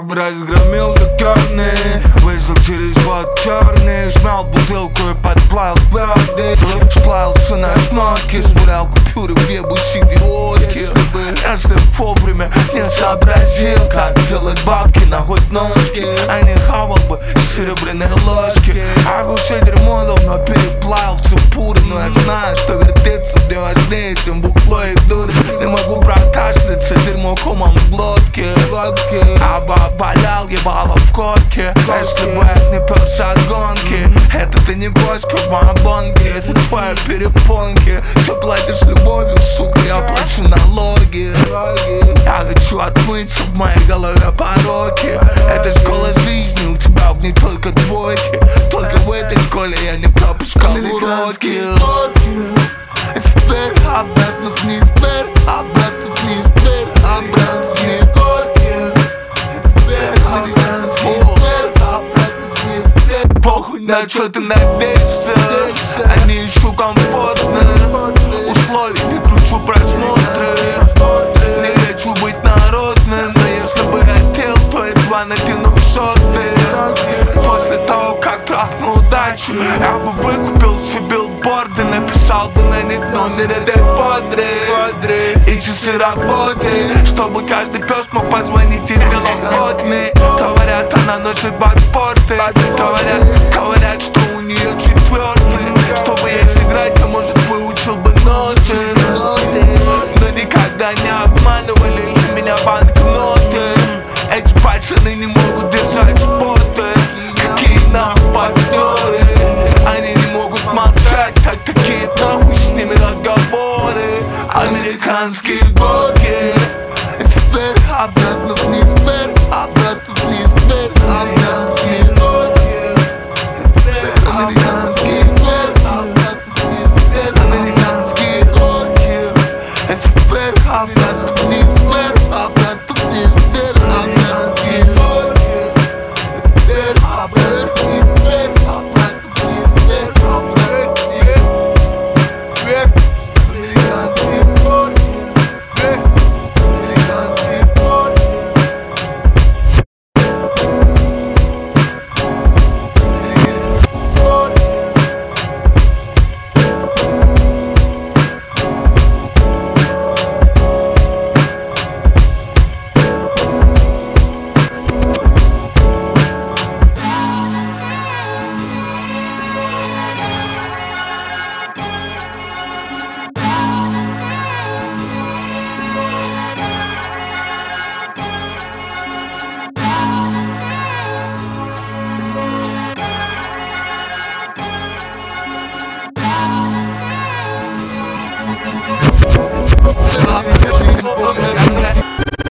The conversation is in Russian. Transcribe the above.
разгромил ликерный, вышел через вход черный, жмял бутылку и подплавил твердый. Сплавился на шмотке, швырял купюры в ебучие водки. Если б вовремя не сообразил, как делать бабки на хоть ножки, а не хавал бы серебряные ложки. А уже дерьмо давно переплавился пуры, но я знаю, что вертеться мне важнее, чем бухло и дурь. Не могу прокашляться, дерьмо комом в глотке. А валял ебало в корке. Если бы я не пёр шагонки, это ты не бочка в монобонке, это твои перепонки. Ты платишь любовью, сука, я плачу налоги. Я хочу отмыться в моей голове пороки. Это школа жизни, у тебя в ней только двойки. Только в этой школе я не пропускал уроки. И теперь обратно вниз, теперь обратно вниз, теперь обратно вниз. Похуй, на чё ты надеешься, они ищу комфортных условий, не кручу просмотры. Не хочу быть народным, но если бы хотел, то едва натяну шорты. После того, как трахнул удачу, я бы выкупил все билборды, написал бы на них номер этой подры и часы работы, чтобы каждый пес мог позвонить и сделать водный. Говорят, она носит бакпорты, говорят, что у нее четвертый. Чтобы ей сыграть, я, может, выучил бы ноты, но никогда не обманывали для меня банкноты. Эти пацаны не могут держать спорты. Какие нахуй партнеры, они не могут молчать, так какие нахуй с ними разговоры. Американские горки. И теперь обратно вниз, теперь обратно вниз, теперь обратно вниз. Американские горки, американские горки. И теперь обратно вниз, теперь обратно вниз, теперь американские горки. И теперь обратно.